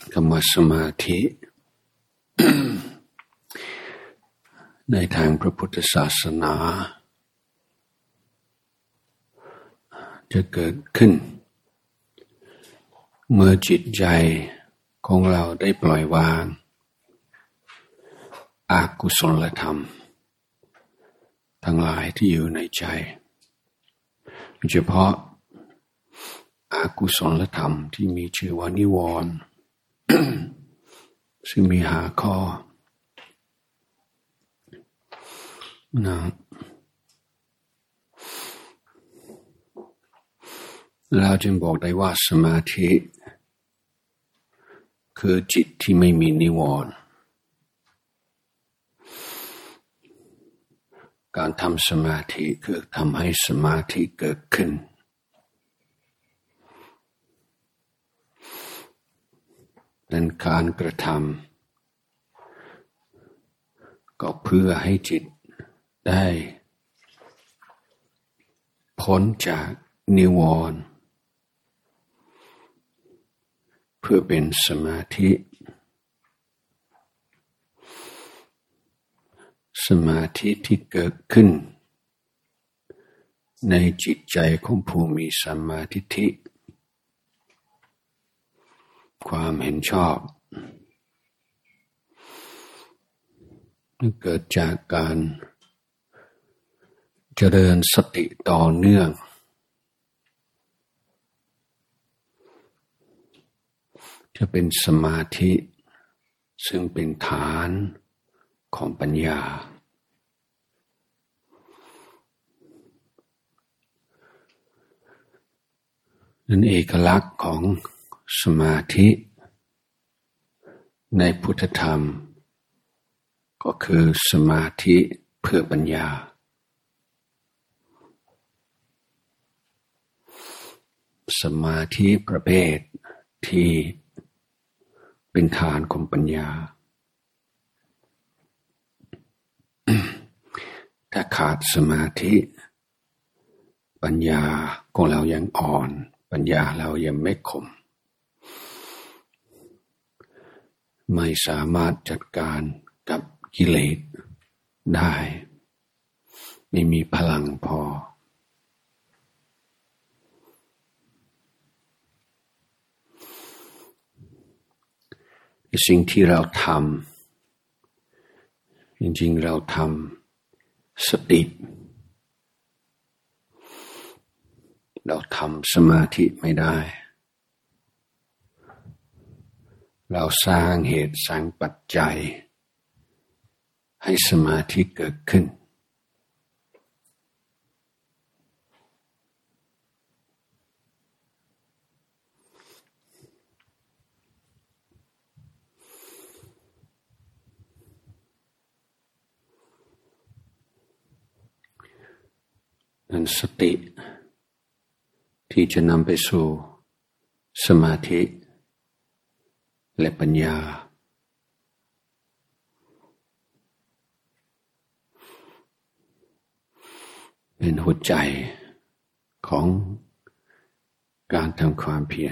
คำว่าสมาธิ ในทางพระพุทธศาสนาจะเกิดขึ้นเมื่อจิตใจของเราได้ปล่อยวางอกุศลธรรมทั้งหลายที่อยู่ในใจโดยเฉพาะอกุศลธรรมที่มีชื่อว่านิวรณ์ ซึ่งมี5 ข้อนะเราจึงบอกได้ว่าสมาธิคือจิตที่ไม่มีนิวรณ์การทำสมาธิคือทำให้สมาธิเกิดขึ้นนั้นการกระทำก็เพื่อให้จิตได้พ้นจากนิวรณ์เพื่อเป็นสมาธิสมาธิที่เกิดขึ้นในจิตใจของผู้มีสัมมาทิฏฐิความเห็นชอบเกิดจากการเจริญสติต่อเนื่องจะเป็นสมาธิซึ่งเป็นฐานของปัญญานั้นเอกลักษณ์ของสมาธิในพุทธธรรมก็คือสมาธิเพื่อปัญญาสมาธิประเภทที่เป็นฐานของปัญญาถ้าขาดสมาธิปัญญาของเรายังอ่อนปัญญาเรายังไม่คมไม่สามารถจัดการกับกิเลสได้ไม่มีพลังพอสิ่งที่เราทำจริงๆเราทำสติเราทำสมาธิไม่ได้เราสร้างเหตุสร้างปัจจัยให้สมาธิเกิดขึ้นนั้นสติที่จะนำไปสู่สมาธิและปัญญาเป็นหัวใจของการทำความเพียร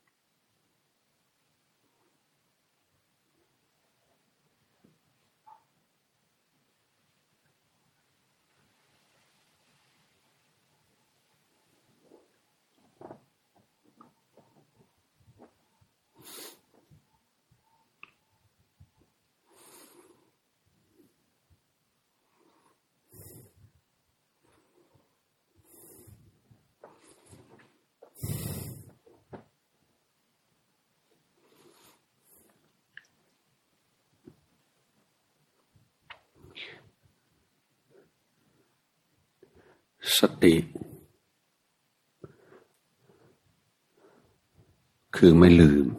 สติคือไม่ลืม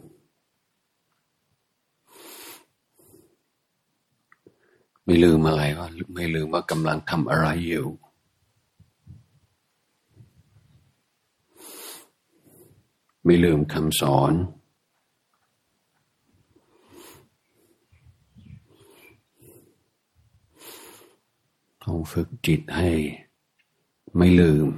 อะไรว่าไม่ลืมว่ากำลังทำอะไรอยู่ไม่ลืมคำสอนต้องฝึกจิตให้ไม่ลืม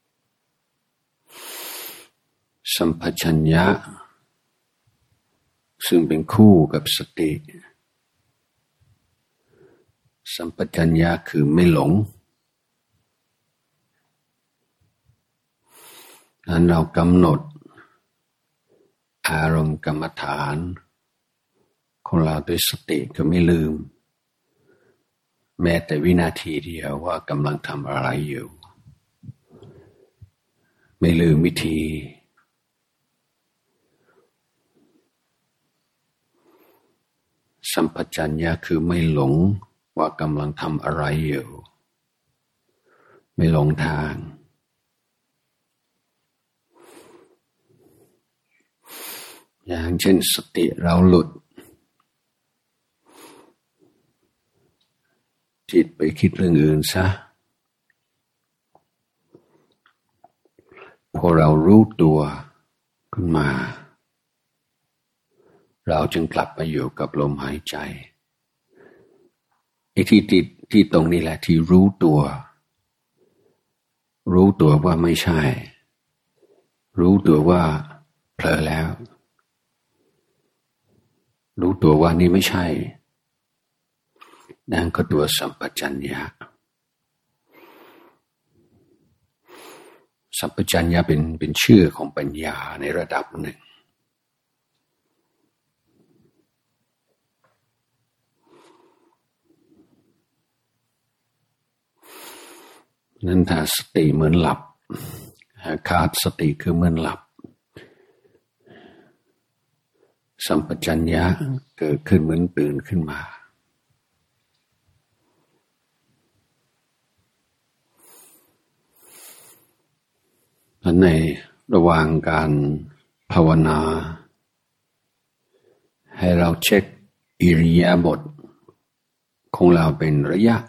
สัมปชัญญะซึ่งเป็นคู่กับสติสัมปชัญญะคือไม่หลงนั้นเรากำหนดอารมณ์กรรมฐานของเราด้วยสติก็ไม่ลืมแม้แต่วินาทีเดียวว่ากำลังทำอะไรอยู่ไม่ลืมวิธีสัมปชัญญะคือไม่หลงว่ากำลังทำอะไรอยู่ไม่หลงทางอย่างเช่นสติเราหลุดจิตไปคิดเรื่องอื่นซะพอเรารู้ตัวขึ้นมาเราจึงกลับมาอยู่กับลมหายใจไอ้ที่ตรงนี้แหละที่รู้ตัวว่าไม่ใช่รู้ตัวว่าเผลอแล้วรู้ตัวว่านี่ไม่ใช่นั่นก็ตัวสัมปชัญญะสัมปชัญญะเป็นชื่อของปัญญาในระดับหนึ่งนั้นถ้าสติเหมือนหลับขาดสติคือเหมือนหลับสัมปชัญญะเกิดขึ้นเหมือนตื่นขึ้นมาในระหว่างการภาวนาให้เราเช็คอิริยาบถของเราเป็นระยะ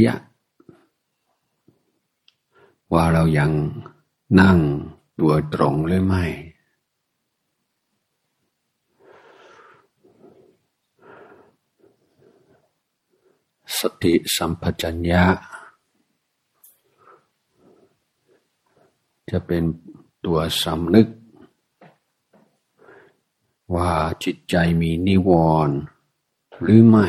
ว่าเรายังนั่งตัวตรงหรือไม่สติสัมปชัญญะจะเป็นตัวสำนึกว่าจิตใจมีนิวรณ์หรือไม่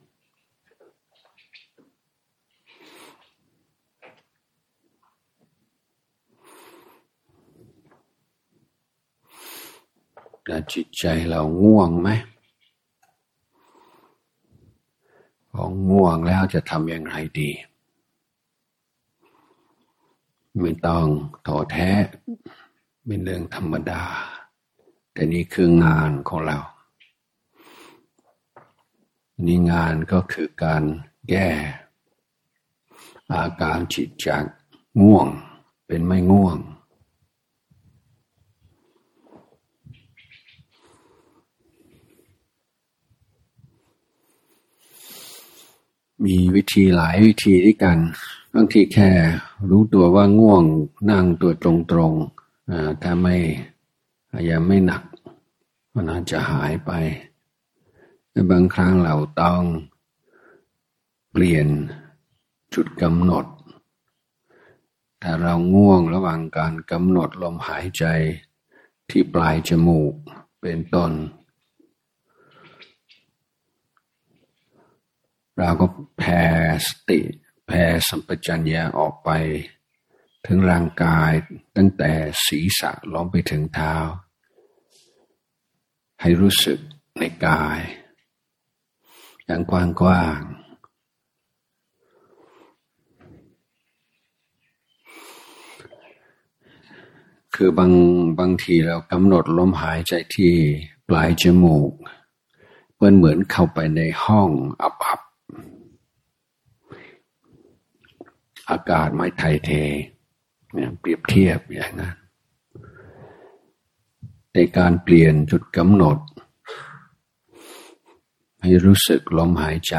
แต่จิตใจเราง่วงไหมพอง่วงแล้วจะทำอย่างไรดีไม่ต้องท้อแท้เป็นเรื่องธรรมดาแต่นี่คืองานของเรานี่งานก็คือการแก้อาการจิตจากง่วงเป็นไม่ง่วงมีวิธีหลายวิธีด้วยกันบางทีแค่รู้ตัวว่าง่วงนั่งตัวตรงๆถ้าไม่ยังไม่หนักมันอาจจะหายไปแต่บางครั้งเราต้องเปลี่ยนจุดกำหนดถ้าเราง่วงระหว่างการกำหนดลมหายใจที่ปลายจมูกเป็นต้นเราก็แผ่สติแผ่สัมปชัญญะออกไปถึงร่างกายตั้งแต่ศีรษะลงไปถึงเท้าให้รู้สึกในกายอย่างกว้างๆคือบางทีเรากำหนดลมหายใจที่ปลายจมูกเหมือนเข้าไปในห้องอับอากาศไม่ถ่ายเทเปรียบเทียบอย่างนั้นในการเปลี่ยนจุดกำหนดให้รู้สึกลมหายใจ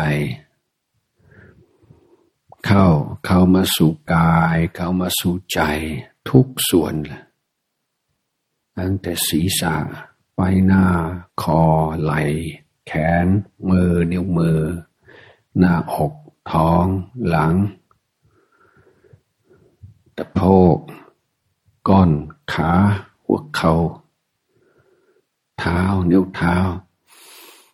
เข้ามาสู่กายเข้ามาสู่ใจทุกส่วนตั้งแต่ศีรษะใบหน้าคอไหล่แขนมือนิ้วมือหน้าอกท้องหลังตะโพกก้นขาหัวเข่าเท้านิ้วเท้า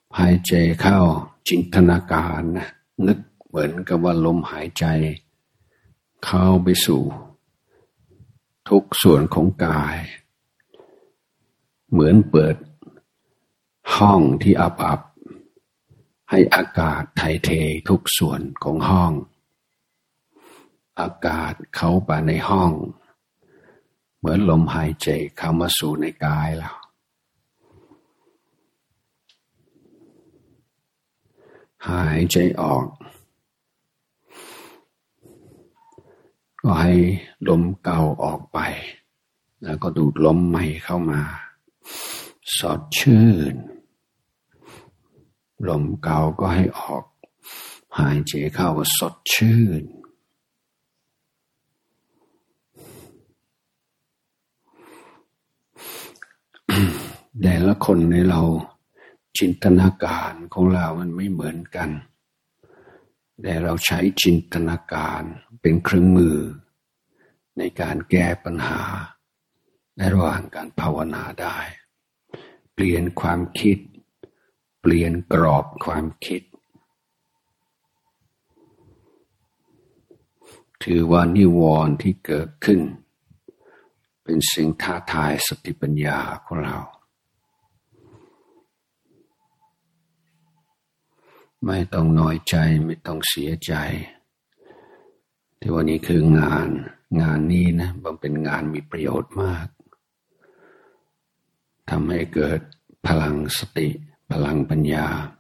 หายใจเข้าจินตนาการนะนึกเหมือนกับว่าลมหายใจเข้าไปสู่ทุกส่วนของกายเหมือนเปิดห้องที่อับให้อากาศถ่ายเททุกส่วนของห้องอากาศเข้าไปในห้องเหมือนลมหายใจเข้ามาสู่ในกายแล้วหายใจออกก็ให้ลมเก่าออกไปแล้วก็ดูดลมใหม่เข้ามาสดชื่นลมเก่าก็ให้ออกหายใจเข้าก็สดชื่นแต่ละคนในเราจินตนาการของเรามันไม่เหมือนกันแต่เราใช้จินตนาการเป็นเครื่องมือในการแก้ปัญหาในระหว่างการภาวนาได้เปลี่ยนความคิดเปลี่ยนกรอบความคิดถือว่านิวรณ์ที่เกิดขึ้นเป็นสิ่งท้าทายสติปัญญาของเราไม่ต้องน้อยใจไม่ต้องเสียใจที่วันนี้คืองานนี้นะมันเป็นงานมีประโยชน์มากทำให้เกิดพลังสติพลังปัญญา